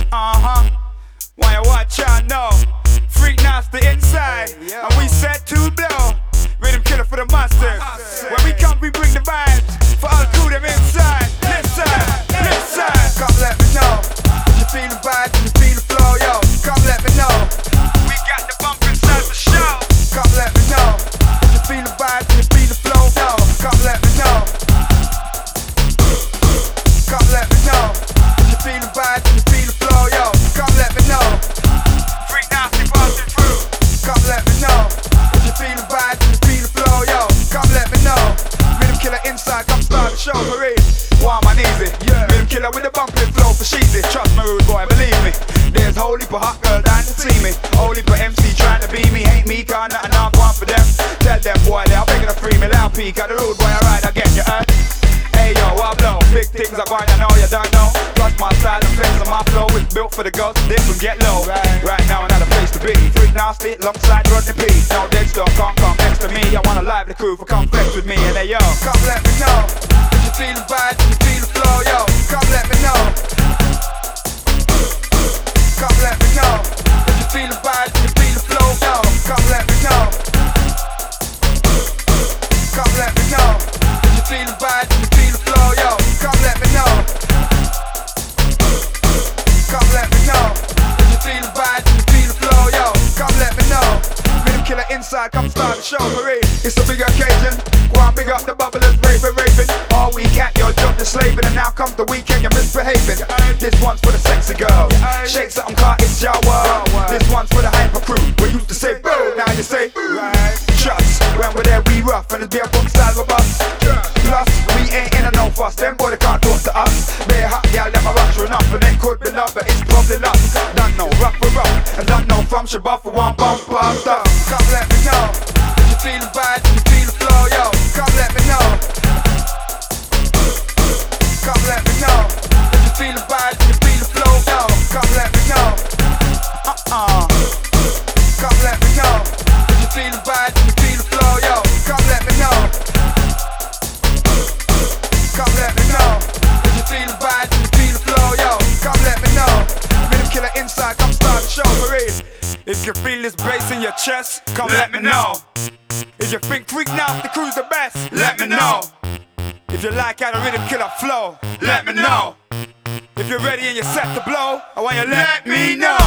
Why you watch out now? Freak nasty inside, and we set to blow. Rhythm killer for the masters. When we come, we bring the vibes for all crew them inside. Listen, listen. Come let me know if you feel the vibe, if you feel the flow, yo. Come let me know. We got the bump inside the show. Come let me know if you feel the vibe, if you feel the flow, yo. Come let me know. Come let me know if you feel the vibe, if you feel the flow, yo. Come let me know. Freak nasty passing through. Come let me know if you feel the vibe, if you feel the flow, yo. Come let me know. Rhythm killer inside, come start the show, parade. Warm and easy, yeah. Rhythm killer with the bumping flow for sheezy. Trust me, rude boy, believe me. There's holy for hot girl down to see me. Holy for MC trying to be me. Hate me, cause nothing I'm going for them. Tell them boy, they're begging to free me. Loud peak at the road boy, alright, I get you, Hey yo, I blow. Big things are going, I know you don't know. Plus my style and flex on my flow is built for the girls to dip and get low. Right now another place to be. Freak nasty, alongside Rodney P. No dead stuff can't come next to me. I wanna live the crew for come flex with me. And hey yo, come let me know if you feel the vibe, if you feel the flow, yo. Come let me know. Come let me know if you feel the vibe, if you feel the flow, yo. Come let me know. Come let me know if you feel the vibe, if you feel the flow, yo. Come let me know. Come let me know if you feel the vibe, if you feel the flow, yo. Come let me know. Rhythm killer inside, come start the show, parade. It's a big occasion. Go on, big up the bubblers, raving. All weekend, you're jumped to slaving, and now comes the weekend, you're misbehaving. This one's for the sexy girl. Shake something, car, it's your world. This one's for the hyper crew. We used to say boo, now you say trust. When we're there, we rough, and it's be a boom style with us. Plus, we ain't in a no fuss. Them boy they can't talk to us. Bare hot gal, them a rush enough, and it could be love, but it's probably lust. Don't know, rough for rough, and don't know from Shabbat for one bump stuff. Come let me know if you feel the vibe, if you feel the flow, yo. Come let me know. Come let me know if you feel the vibe, if you feel the flow, yo. Come let me know. Come let me know if you feel the vibe, if you feel the flow, yo. Come let me know. Come let me know if you feel the vibe, if you feel the flow, yo. Come let me know. Rhythm killer inside, come start the show, parade. If you feel this bass in your chest, come let me know. If you think Freak Nasty Crew's the best, let me know. If you like how the rhythm killer flow, let me know. If you're ready and you're set to blow, I want you to let me know.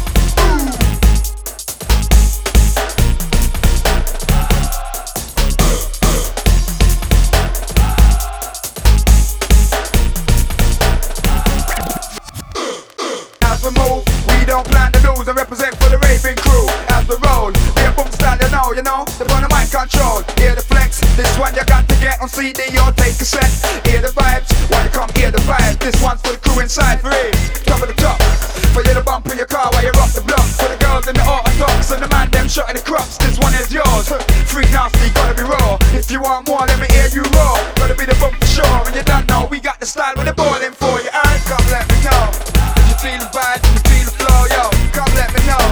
As we move, we don't plan to lose and represent for the raving crew. As we roll, be a boom style, you know, the one of mind control. Hear the flex, this one you got to get on CD or take a set. Hear the vibes, why you come hear the vibes. This one's for the crew inside, for it, top of the top. For you to bump in your car while you're off the block. For the girls in the orthodox and the man them shot in the crops. This one is yours, Freak Nasty, gotta be raw. If you want more, let me hear you roar. Gotta be the bump for sure, and you don't know, we got the style with the ball in for you. And come let me know if you feel the vibe, if you feel the flow, yo. Come let me know.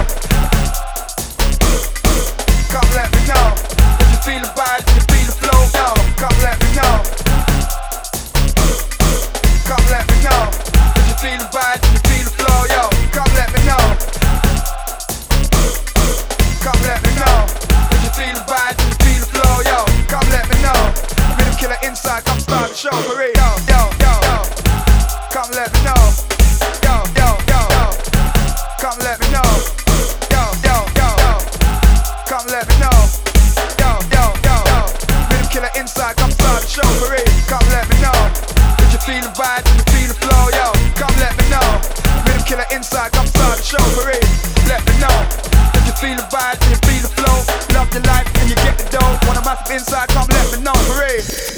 Come let me know if you feel the vibe, if you feel the flow, yo. Come let me know. Come let me know if you feel the vibe, if you feel the flow, yo. Come let me know. Come let me know if you feel the vibe, if you feel the flow, yo. Come let me know. Rhythm killer inside, come start the show, parade. Yo, yo, yo, yo. Come let me know. Yo, yo, yo, yo. Come let me know. Yo, yo, yo, yo. Come let me know. Yo, yo, yo, yo. Rhythm killer inside, come start the show, parade. Come let me know if you feel the vibe, if you feel the flow, yo. Come let me know. Rhythm killer inside, come start the show, parade. Let me know if you feel the vibe, if you feel the flow. Love your life and you get the dough. Want a massive inside, come let me know, parade.